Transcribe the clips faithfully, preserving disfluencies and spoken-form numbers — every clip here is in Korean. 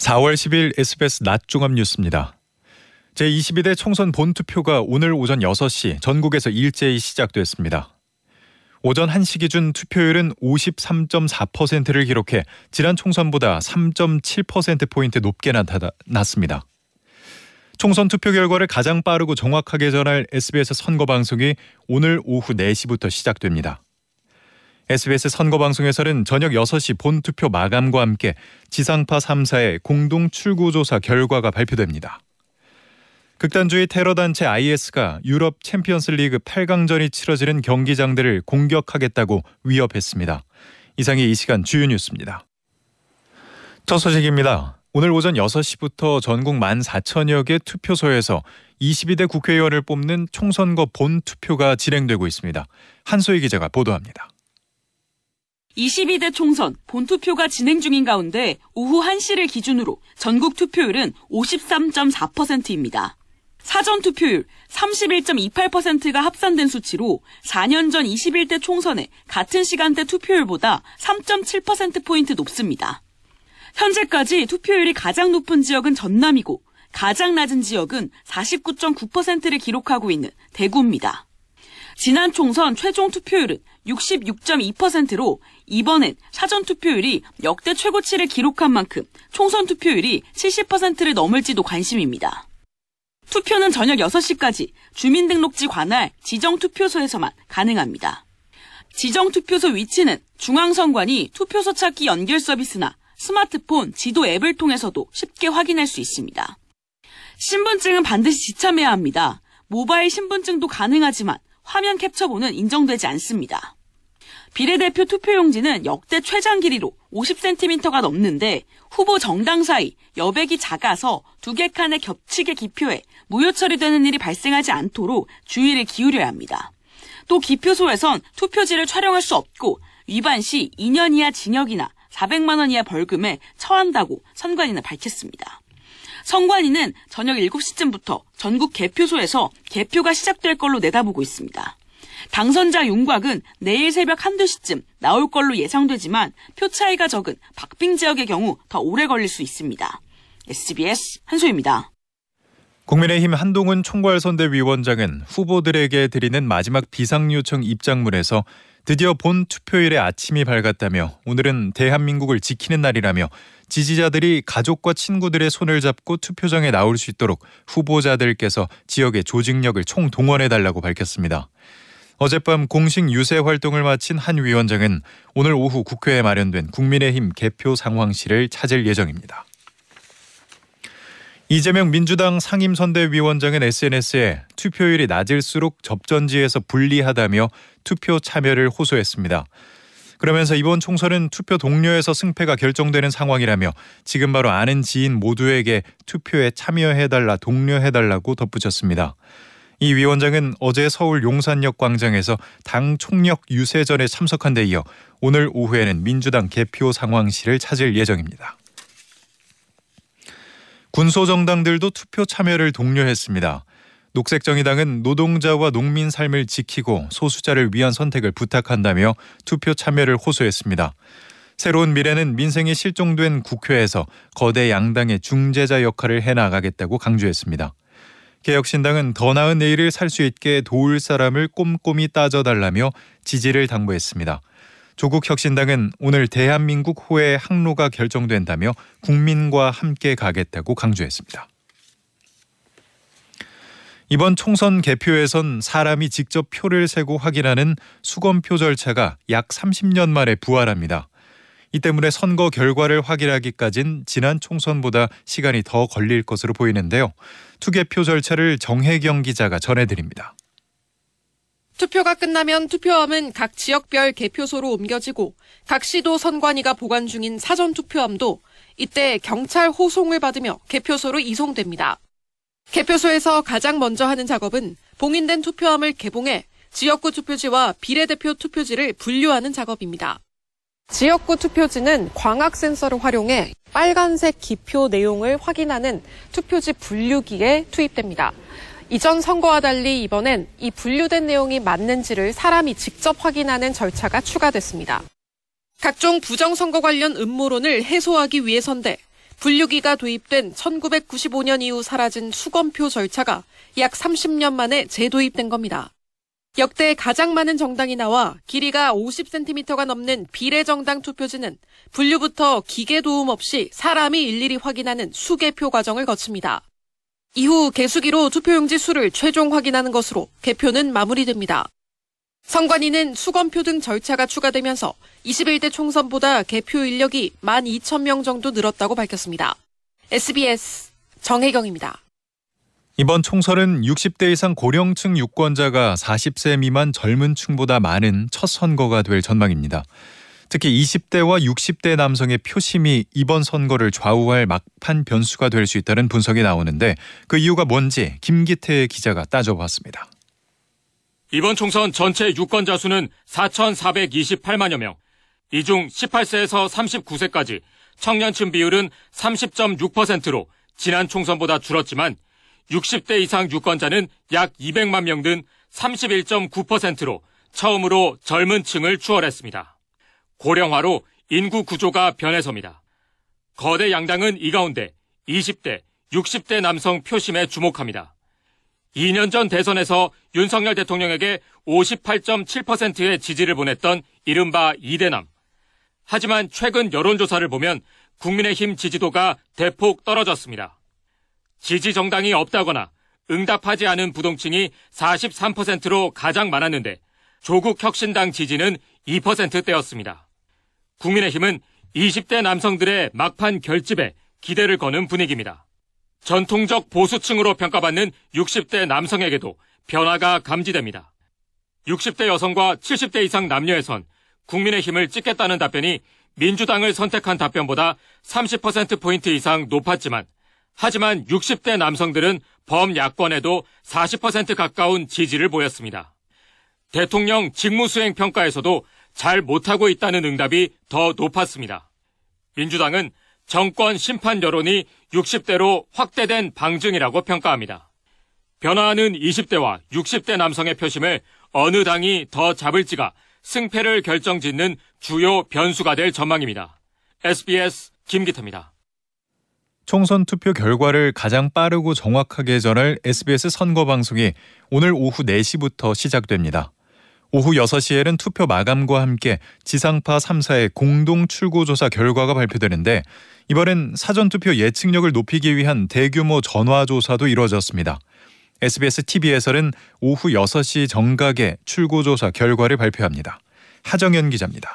사월 십일 에스비에스 낮 종합 뉴스입니다. 제이십이 대 총선 본투표가 오늘 오전 여섯 시 전국에서 일제히 시작됐습니다. 오전 한 시 기준 투표율은 오십삼 점 사 퍼센트를 기록해 지난 총선보다 삼 점 칠 퍼센트포인트 높게 나타났습니다. 총선 투표 결과를 가장 빠르고 정확하게 전할 에스비에스 선거방송이 오늘 오후 네 시부터 시작됩니다. 에스비에스 선거방송에서는 저녁 여섯 시 본투표 마감과 함께 지상파 삼 사의 공동 출구조사 결과가 발표됩니다. 극단주의 테러단체 아이에스가 유럽 챔피언스 리그 팔 강전이 치러지는 경기장들을 공격하겠다고 위협했습니다. 이상이 이 시간 주요 뉴스입니다. 첫 소식입니다. 오늘 오전 여섯 시부터 전국 만 사천여 개 투표소에서 이십이 대 국회의원을 뽑는 총선거 본투표가 진행되고 있습니다. 한소희 기자가 보도합니다. 이십이 대 총선 본투표가 진행 중인 가운데 오후 한 시를 기준으로 전국 투표율은 오십삼 점 사 퍼센트입니다. 사전 투표율 삼십일 점 이팔 퍼센트가 합산된 수치로 사 년 전 이십일 대 총선의 같은 시간대 투표율보다 삼 점 칠 퍼센트포인트 높습니다. 현재까지 투표율이 가장 높은 지역은 전남이고 가장 낮은 지역은 사십구 점 구 퍼센트를 기록하고 있는 대구입니다. 지난 총선 최종 투표율은 육십육 점 이 퍼센트로 이번엔 사전 투표율이 역대 최고치를 기록한 만큼 총선 투표율이 칠십 퍼센트를 넘을지도 관심입니다. 투표는 저녁 여섯 시까지 주민등록지 관할 지정투표소에서만 가능합니다. 지정투표소 위치는 중앙선관위 투표소 찾기 연결 서비스나 스마트폰 지도 앱을 통해서도 쉽게 확인할 수 있습니다. 신분증은 반드시 지참해야 합니다. 모바일 신분증도 가능하지만 화면 캡처본은 인정되지 않습니다. 비례대표 투표용지는 역대 최장 길이로 오십 센티미터가 넘는데 후보 정당 사이 여백이 작아서 두 개 칸에 겹치게 기표해 무효 처리되는 일이 발생하지 않도록 주의를 기울여야 합니다. 또 기표소에선 투표지를 촬영할 수 없고 위반 시 이 년 이하 징역이나 사백만 원 이하 벌금에 처한다고 선관위는 밝혔습니다. 선관위는 저녁 일곱 시쯤부터 전국 개표소에서 개표가 시작될 걸로 내다보고 있습니다. 당선자 윤곽은 내일 새벽 한두 시쯤 나올 걸로 예상되지만 표 차이가 적은 박빙 지역의 경우 더 오래 걸릴 수 있습니다. 에스비에스 한소희입니다. 국민의힘 한동훈 총괄선대위원장은 후보들에게 드리는 마지막 비상요청 입장문에서 드디어 본 투표일의 아침이 밝았다며 오늘은 대한민국을 지키는 날이라며 지지자들이 가족과 친구들의 손을 잡고 투표장에 나올 수 있도록 후보자들께서 지역의 조직력을 총동원해달라고 밝혔습니다. 어젯밤 공식 유세 활동을 마친 한 위원장은 오늘 오후 국회에 마련된 국민의힘 개표 상황실을 찾을 예정입니다. 이재명 민주당 상임선대위원장은 에스엔에스에 투표율이 낮을수록 접전지에서 불리하다며 투표 참여를 호소했습니다. 그러면서 이번 총선은 투표 동료에서 승패가 결정되는 상황이라며 지금 바로 아는 지인 모두에게 투표에 참여해달라 독려해달라고 덧붙였습니다. 이 위원장은 어제 서울 용산역 광장에서 당 총력 유세전에 참석한 데 이어 오늘 오후에는 민주당 개표 상황실을 찾을 예정입니다. 군소정당들도 투표 참여를 독려했습니다. 녹색정의당은 노동자와 농민 삶을 지키고 소수자를 위한 선택을 부탁한다며 투표 참여를 호소했습니다. 새로운 미래는 민생이 실종된 국회에서 거대 양당의 중재자 역할을 해나가겠다고 강조했습니다. 개혁신당은 더 나은 내일을 살 수 있게 도울 사람을 꼼꼼히 따져달라며 지지를 당부했습니다. 조국혁신당은 오늘 대한민국 호의 항로가 결정된다며 국민과 함께 가겠다고 강조했습니다. 이번 총선 개표에선 사람이 직접 표를 세고 확인하는 수검표 절차가 약 삼십 년 만에 부활합니다. 이 때문에 선거 결과를 확인하기까진 지난 총선보다 시간이 더 걸릴 것으로 보이는데요. 투개표 절차를 정혜경 기자가 전해드립니다. 투표가 끝나면 투표함은 각 지역별 개표소로 옮겨지고 각 시도 선관위가 보관 중인 사전투표함도 이때 경찰 호송을 받으며 개표소로 이송됩니다. 개표소에서 가장 먼저 하는 작업은 봉인된 투표함을 개봉해 지역구 투표지와 비례대표 투표지를 분류하는 작업입니다. 지역구 투표지는 광학 센서를 활용해 빨간색 기표 내용을 확인하는 투표지 분류기에 투입됩니다. 이전 선거와 달리 이번엔 이 분류된 내용이 맞는지를 사람이 직접 확인하는 절차가 추가됐습니다. 각종 부정선거 관련 음모론을 해소하기 위해서인데 분류기가 도입된 천구백구십오 년 이후 사라진 수검표 절차가 약 삼십 년 만에 재도입된 겁니다. 역대 가장 많은 정당이 나와 길이가 오십 센티미터가 넘는 비례정당 투표지는 분류부터 기계 도움 없이 사람이 일일이 확인하는 수개표 과정을 거칩니다. 이후 개수기로 투표용지 수를 최종 확인하는 것으로 개표는 마무리됩니다. 선관위는 수검표 등 절차가 추가되면서 이십일 대 총선보다 개표 인력이 만 이천 명 정도 늘었다고 밝혔습니다. 에스비에스 정혜경입니다. 이번 총선은 육십 대 이상 고령층 유권자가 사십 세 미만 젊은 층보다 많은 첫 선거가 될 전망입니다. 특히 이십 대와 육십 대 남성의 표심이 이번 선거를 좌우할 막판 변수가 될 수 있다는 분석이 나오는데 그 이유가 뭔지 김기태 기자가 따져봤습니다. 이번 총선 전체 유권자 수는 사천사백이십팔만여 명. 이 중 십팔 세에서 삼십구 세까지 청년층 비율은 삼십 점 육 퍼센트로 지난 총선보다 줄었지만 육십 대 이상 유권자는 약 이백만 명 등 삼십일 점 구 퍼센트로 처음으로 젊은 층을 추월했습니다. 고령화로 인구 구조가 변해서입니다. 거대 양당은 이 가운데 이십 대, 육십 대 남성 표심에 주목합니다. 이 년 전 대선에서 윤석열 대통령에게 오십팔 점 칠 퍼센트의 지지를 보냈던 이른바 이대남. 하지만 최근 여론조사를 보면 국민의힘 지지도가 대폭 떨어졌습니다. 지지 정당이 없다거나 응답하지 않은 부동층이 사십삼 퍼센트로 가장 많았는데 조국 혁신당 지지는 이 퍼센트대였습니다. 국민의힘은 이십 대 남성들의 막판 결집에 기대를 거는 분위기입니다. 전통적 보수층으로 평가받는 육십 대 남성에게도 변화가 감지됩니다. 육십 대 여성과 칠십 대 이상 남녀에선 국민의힘을 찍겠다는 답변이 민주당을 선택한 답변보다 삼십 퍼센트포인트 이상 높았지만 하지만 육십 대 남성들은 범야권에도 사십 퍼센트 가까운 지지를 보였습니다. 대통령 직무수행 평가에서도 잘 못하고 있다는 응답이 더 높았습니다. 민주당은 정권 심판 여론이 육십 대로 확대된 방증이라고 평가합니다. 변화하는 이십 대와 육십 대 남성의 표심을 어느 당이 더 잡을지가 승패를 결정짓는 주요 변수가 될 전망입니다. 에스비에스 김기태입니다. 총선 투표 결과를 가장 빠르고 정확하게 전할 에스비에스 선거방송이 오늘 오후 네 시부터 시작됩니다. 오후 여섯 시에는 투표 마감과 함께 지상파 삼 사의 공동 출구조사 결과가 발표되는데 이번엔 사전투표 예측력을 높이기 위한 대규모 전화조사도 이루어졌습니다. 에스비에스 티비에서는 오후 여섯 시 정각에 출구조사 결과를 발표합니다. 하정연 기자입니다.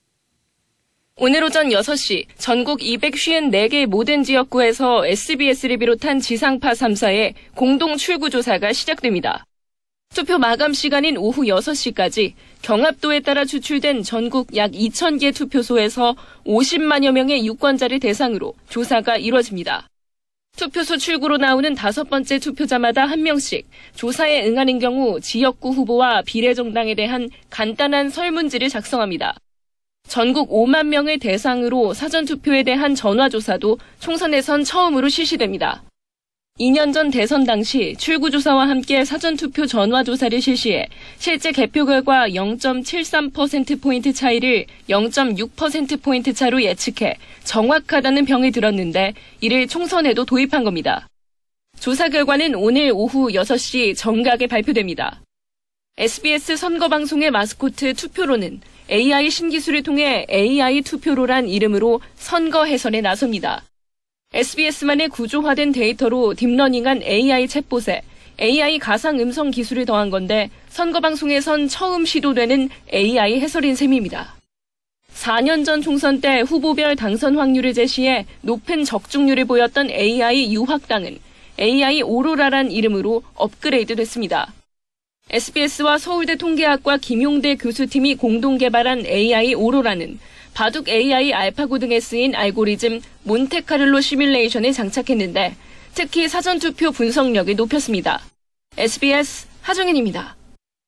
오늘 오전 여섯 시 전국 이백오십사 개 모든 지역구에서 에스비에스를 비롯한 지상파 삼 사의 공동 출구조사가 시작됩니다. 투표 마감 시간인 오후 여섯 시까지 경합도에 따라 추출된 전국 약 이천 개 투표소에서 오십만여 명의 유권자를 대상으로 조사가 이루어집니다. 투표소 출구로 나오는 다섯 번째 투표자마다 한 명씩 조사에 응하는 경우 지역구 후보와 비례정당에 대한 간단한 설문지를 작성합니다. 전국 오만 명을 대상으로 사전투표에 대한 전화조사도 총선에선 처음으로 실시됩니다. 이 년 전 대선 당시 출구조사와 함께 사전투표 전화조사를 실시해 실제 개표 결과 영 점 칠삼 퍼센트포인트 차이를 영 점 육 퍼센트포인트 차로 예측해 정확하다는 평이 들었는데 이를 총선에도 도입한 겁니다. 조사 결과는 오늘 오후 여섯 시 정각에 발표됩니다. 에스비에스 선거방송의 마스코트 투표로는 에이아이 신기술을 통해 에이아이 투표로란 이름으로 선거 해설에 나섭니다. 에스비에스만의 구조화된 데이터로 딥러닝한 에이아이 챗봇에 에이아이 가상 음성 기술을 더한 건데 선거방송에선 처음 시도되는 에이아이 해설인 셈입니다. 사 년 전 총선 때 후보별 당선 확률을 제시해 높은 적중률을 보였던 에이아이 유학당은 에이아이 오로라란 이름으로 업그레이드 됐습니다. 에스비에스와 서울대 통계학과 김용대 교수팀이 공동 개발한 에이아이 오로라는 바둑 에이아이 알파고 등에 쓰인 알고리즘 몬테카를로 시뮬레이션에 장착했는데 특히 사전투표 분석력을 높였습니다. 에스비에스 하정인입니다.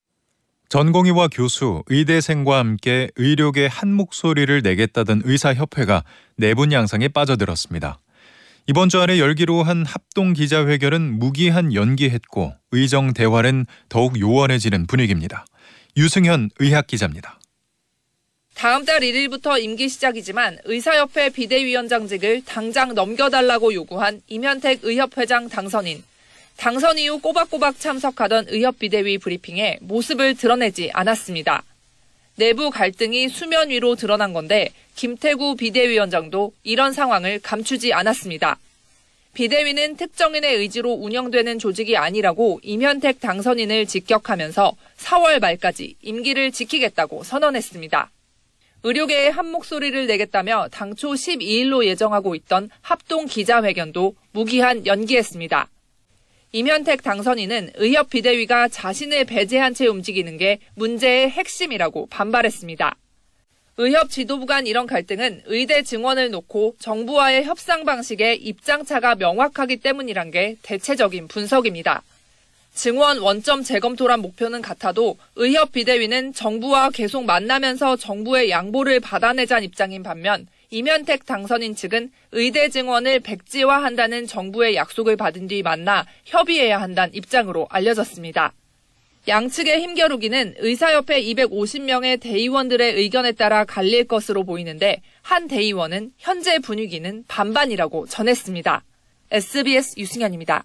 전공의와 교수, 의대생과 함께 의료계 한 목소리를 내겠다던 의사협회가 내분 양상에 빠져들었습니다. 이번 주 안에 열기로 한 합동 기자회견은 무기한 연기했고 의정 대화는 더욱 요원해지는 분위기입니다. 유승현 의학 기자입니다. 다음 달 일 일부터 임기 시작이지만 의사협회 비대위원장직을 당장 넘겨달라고 요구한 임현택 의협회장 당선인. 당선 이후 꼬박꼬박 참석하던 의협비대위 브리핑에 모습을 드러내지 않았습니다. 내부 갈등이 수면 위로 드러난 건데 김태구 비대위원장도 이런 상황을 감추지 않았습니다. 비대위는 특정인의 의지로 운영되는 조직이 아니라고 임현택 당선인을 직격하면서 사월 말까지 임기를 지키겠다고 선언했습니다. 의료계에 한 목소리를 내겠다며 당초 십이 일로 예정하고 있던 합동 기자회견도 무기한 연기했습니다. 임현택 당선인은 의협 비대위가 자신을 배제한 채 움직이는 게 문제의 핵심이라고 반발했습니다. 의협 지도부 간 이런 갈등은 의대 증원을 놓고 정부와의 협상 방식에 입장차가 명확하기 때문이란 게 대체적인 분석입니다. 증원 원점 재검토란 목표는 같아도 의협 비대위는 정부와 계속 만나면서 정부의 양보를 받아내자는 입장인 반면 임현택 당선인 측은 의대 증원을 백지화한다는 정부의 약속을 받은 뒤 만나 협의해야 한다는 입장으로 알려졌습니다. 양측의 힘겨루기는 의사협회 이백오십 명의 대의원들의 의견에 따라 갈릴 것으로 보이는데 한 대의원은 현재 분위기는 반반이라고 전했습니다. 에스비에스 유승현입니다.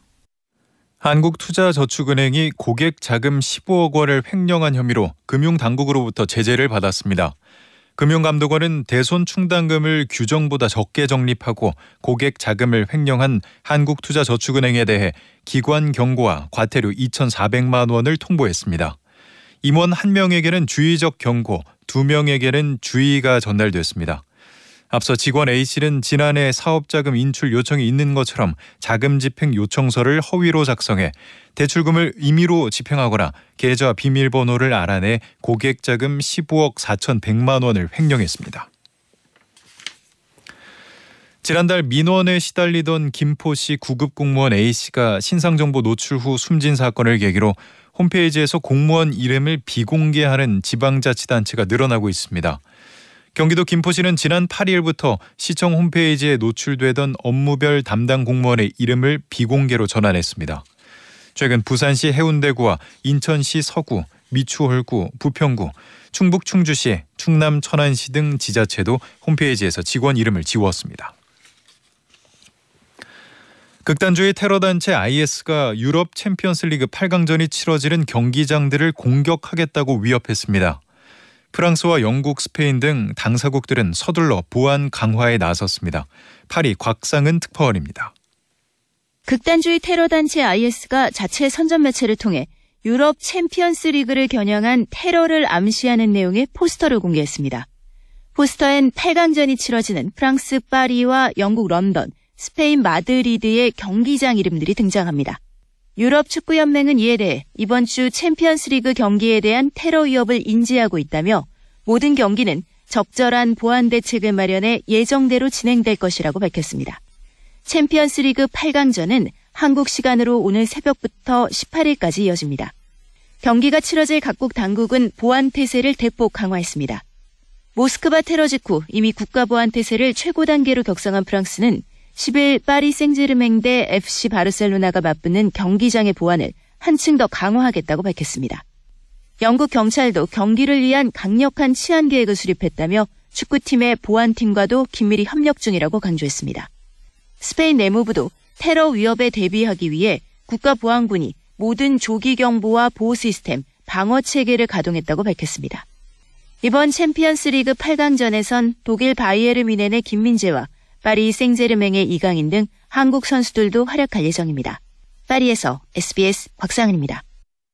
한국투자저축은행이 고객 자금 십오억 원을 횡령한 혐의로 금융당국으로부터 제재를 받았습니다. 금융감독원은 대손 충당금을 규정보다 적게 적립하고 고객 자금을 횡령한 한국투자저축은행에 대해 기관 경고와 과태료 이천사백만 원을 통보했습니다. 임원 한 명에게는 주의적 경고, 두 명에게는 주의가 전달됐습니다. 앞서 직원 A씨는 지난해 사업자금 인출 요청이 있는 것처럼 자금 집행 요청서를 허위로 작성해 대출금을 임의로 집행하거나 계좌 비밀번호를 알아내 고객 자금 십오억 사천백만 원을 횡령했습니다. 지난달 민원에 시달리던 김포시 구급 공무원 A씨가 신상정보 노출 후 숨진 사건을 계기로 홈페이지에서 공무원 이름을 비공개하는 지방자치단체가 늘어나고 있습니다. 경기도 김포시는 지난 팔 일부터 시청 홈페이지에 노출되던 업무별 담당 공무원의 이름을 비공개로 전환했습니다. 최근 부산시 해운대구와 인천시 서구, 미추홀구, 부평구, 충북 충주시, 충남 천안시 등 지자체도 홈페이지에서 직원 이름을 지웠습니다. 극단주의 테러단체 아이에스가 유럽 챔피언스리그 팔 강전이 치러지는 경기장들을 공격하겠다고 위협했습니다. 프랑스와 영국, 스페인 등 당사국들은 서둘러 보안 강화에 나섰습니다. 파리 곽상은 특파원입니다. 극단주의 테러단체 아이에스가 자체 선전 매체를 통해 유럽 챔피언스 리그를 겨냥한 테러를 암시하는 내용의 포스터를 공개했습니다. 포스터엔 팔 강전이 치러지는 프랑스 파리와 영국 런던, 스페인 마드리드의 경기장 이름들이 등장합니다. 유럽 축구연맹은 이에 대해 이번 주 챔피언스 리그 경기에 대한 테러 위협을 인지하고 있다며 모든 경기는 적절한 보안 대책을 마련해 예정대로 진행될 것이라고 밝혔습니다. 챔피언스 리그 팔 강전은 한국 시간으로 오늘 새벽부터 십팔 일까지 이어집니다. 경기가 치러질 각국 당국은 보안 태세를 대폭 강화했습니다. 모스크바 테러 직후 이미 국가보안 태세를 최고 단계로 격상한 프랑스는 십 일 파리 생제르맹 대 에프씨 바르셀로나가 맞붙는 경기장의 보안을 한층 더 강화하겠다고 밝혔습니다. 영국 경찰도 경기를 위한 강력한 치안 계획을 수립했다며 축구팀의 보안팀과도 긴밀히 협력 중이라고 강조했습니다. 스페인 내무부도 테러 위협에 대비하기 위해 국가보안군이 모든 조기 경보와 보호 시스템, 방어 체계를 가동했다고 밝혔습니다. 이번 챔피언스 리그 팔 강전에선 독일 바이에른 뮌헨의 김민재와 파리 생제르맹의 이강인 등 한국 선수들도 활약할 예정입니다. 파리에서 에스비에스 곽상은입니다.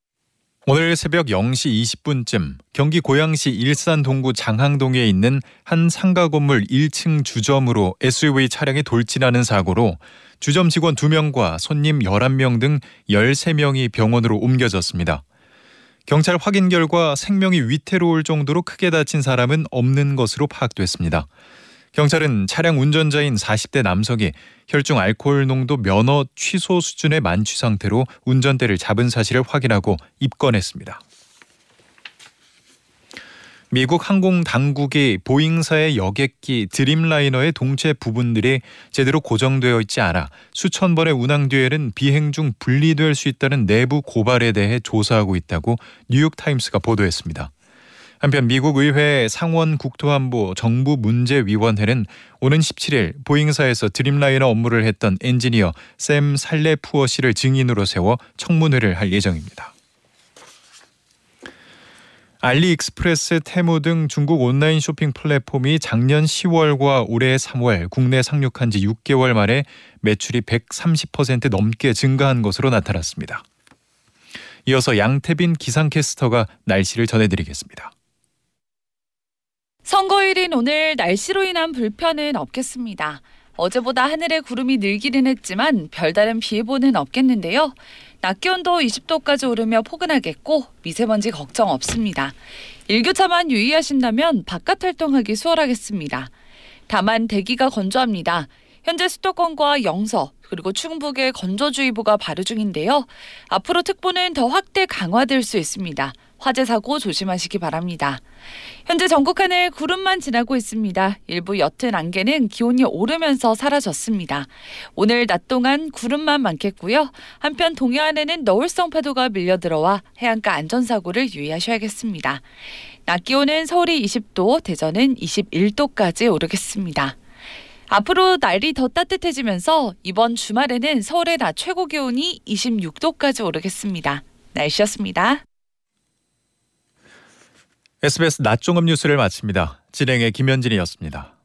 오늘 새벽 영 시 이십 분쯤 경기 고양시 일산 동구 장항동에 있는 한 상가 건물 일 층 주점으로 에스유브이 차량이 돌진하는 사고로 주점 직원 두 명과 손님 열한 명 등 열세 명이 병원으로 옮겨졌습니다. 경찰 확인 결과 생명이 위태로울 정도로 크게 다친 사람은 없는 것으로 파악됐습니다. 경찰은 차량 운전자인 사십 대 남성이 혈중 알코올 농도 면허 취소 수준의 만취 상태로 운전대를 잡은 사실을 확인하고 입건했습니다. 미국 항공 당국이 보잉사의 여객기 드림라이너의 동체 부분들이 제대로 고정되어 있지 않아 수천 번의 운항 뒤에는 비행 중 분리될 수 있다는 내부 고발에 대해 조사하고 있다고 뉴욕타임스가 보도했습니다. 한편 미국 의회 상원 국토안보 정부 문제위원회는 오는 십칠 일 보잉사에서 드림라이너 업무를 했던 엔지니어 샘 살레푸어 씨를 증인으로 세워 청문회를 할 예정입니다. 알리익스프레스, 테무 등 중국 온라인 쇼핑 플랫폼이 작년 시월과 올해 삼월 국내 상륙한 지 육 개월 만에 매출이 백삼십 퍼센트 넘게 증가한 것으로 나타났습니다. 이어서 양태빈 기상캐스터가 날씨를 전해드리겠습니다. 선거일인 오늘 날씨로 인한 불편은 없겠습니다. 어제보다 하늘에 구름이 늘기는 했지만 별다른 비 예보는 없겠는데요. 낮 기온도 이십 도까지 오르며 포근하겠고 미세먼지 걱정 없습니다. 일교차만 유의하신다면 바깥 활동하기 수월하겠습니다. 다만 대기가 건조합니다. 현재 수도권과 영서 그리고 충북에 건조주의보가 발효 중인데요. 앞으로 특보는 더 확대 강화될 수 있습니다. 화재 사고 조심하시기 바랍니다. 현재 전국 하늘 구름만 지나고 있습니다. 일부 옅은 안개는 기온이 오르면서 사라졌습니다. 오늘 낮 동안 구름만 많겠고요. 한편 동해안에는 너울성 파도가 밀려들어와 해안가 안전사고를 유의하셔야겠습니다. 낮 기온은 서울이 이십 도, 대전은 이십일 도까지 오르겠습니다. 앞으로 날이 더 따뜻해지면서 이번 주말에는 서울의 낮 최고 기온이 이십육 도까지 오르겠습니다. 날씨였습니다. 에스비에스 낮종합 뉴스를 마칩니다. 진행의 김현진이었습니다.